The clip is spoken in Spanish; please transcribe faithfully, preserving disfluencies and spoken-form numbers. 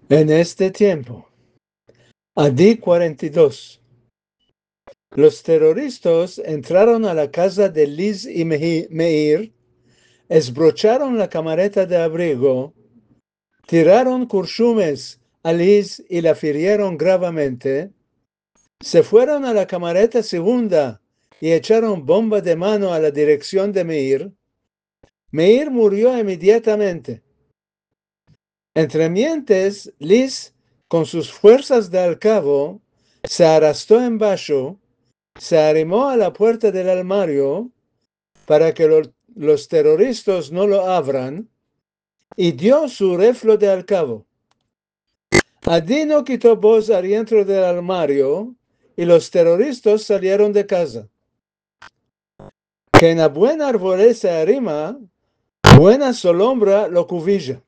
En este tiempo, Adi cuarenta y dos, los terroristas entraron a la casa de Liz y Meir, esbrocharon la camareta de abrigo, tiraron curchumes a Liz y la hirieron gravemente, se fueron a la camareta segunda y echaron bomba de mano a la dirección de Meir. Meir murió inmediatamente. Entre mientes, Liz, con sus fuerzas de al cabo, se arrastró en bajo, se arrimó a la puerta del armario para que lo, los terroristas no lo abran y dio su rifle de al cabo. Adi no quitó voz adentro del armario y los terroristas salieron de casa. Que en la buena arboleda se arrima, buena sombra lo cubilla.